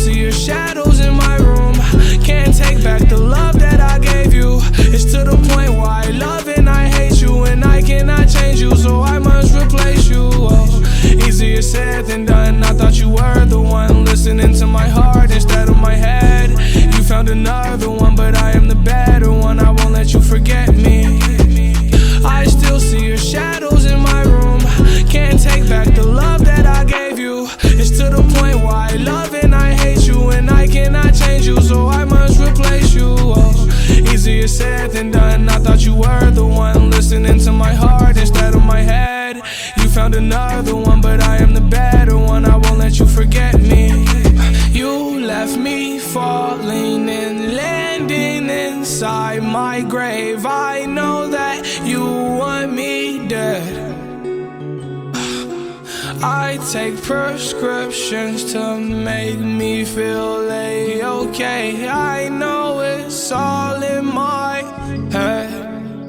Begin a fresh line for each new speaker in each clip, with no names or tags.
see your shadows in my room. Can't take back the love that I gave you. It's to the point where I love and I hate you, and I cannot change you, so I must replace you. Oh, easier said than done. I thought you were the one listening to my heart instead of my head. You found another one, but I am the better one. I won't let you forget me. I still see your shadows in my room. Can't take back the love that I gave you. It's to the point where I love and I hate you, and I cannot change you, so I must replace you. Oh, easier said than done. I thought you were the one listening to my heart instead of my head. You found another one, but I am the better one. I won't let you forget me. You left me falling and landing inside my grave. I know that you want me dead. I take prescriptions to make me feel okay. I know it's all in my head.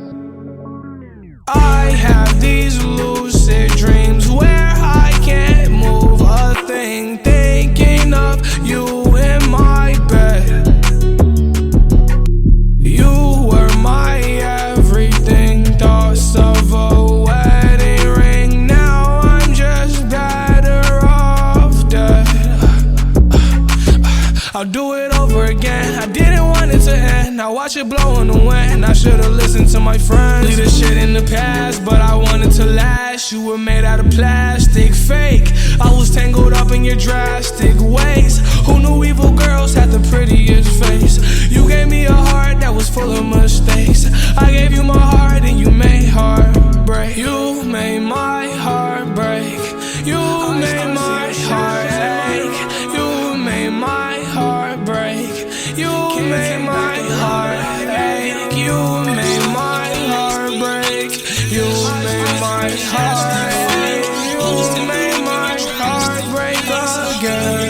I have these lucid dreams where I can't move a thing, thinking of you in my bed. You were my everything, thoughts of a wedding ring. Now I'm just better off dead. I'll do it over again. I didn't want it to end. I watch it blow in the wind. I should've listened to my friends. Leave this shit in the past, but I wanted to last. You were made out of plastic, fake. I was tangled up in your drastic ways. Who knew evil girls had the prettiest face? You gave me a heart that was full of mistakes. I gave you my heart and you made heartbreak. You made my heart break. You made my heart ache. You made my heart break. You made my heart ache. You made my heart break. You made my heart ache. You made my heart break again.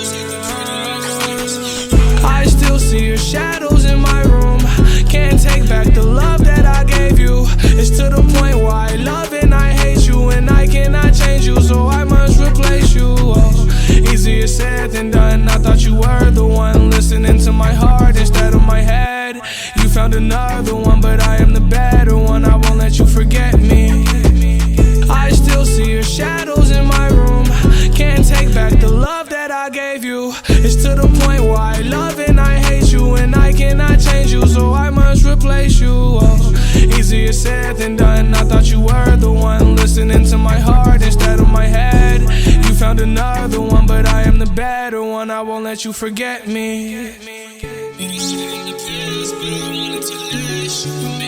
I still see your shadows in my room. Can't take back the love that I gave you. It's to the point where I love and I hate you, and I cannot change you, so I must replace you. Oh, easier said than done. I thought you were the one listening to my heart instead of my head. You found another one, but I am the better one. I won't let you forget me. I still see your shadows in my room. Can't take back the love that I gave you. It's to the point where I love and I hate you, and I cannot change you, so I must replace you. Oh, easier said than done. I thought you were the one listening to my heart instead of my head. You found another one, but I am the better one. I won't let you forget me.